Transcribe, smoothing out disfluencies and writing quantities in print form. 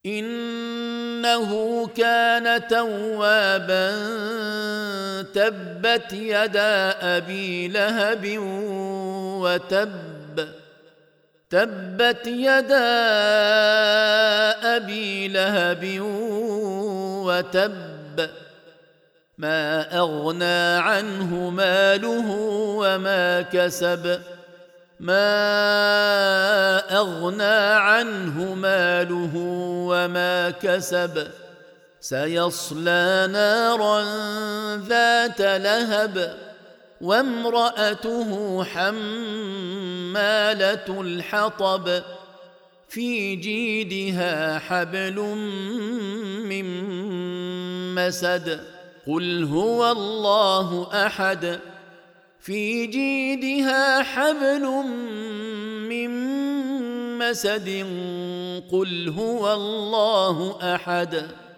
إنه كان توابا تبت يدا أبي لهب وتب تبت يدا أبي لهب وتب ما أغنى عنه ماله وما كسب سيصلى نارا ذات لهب وامرأته حمالة الحطب في جيدها حبل من مسد قل هو الله أحد في جيدها حبل من مسد قل هو الله أحد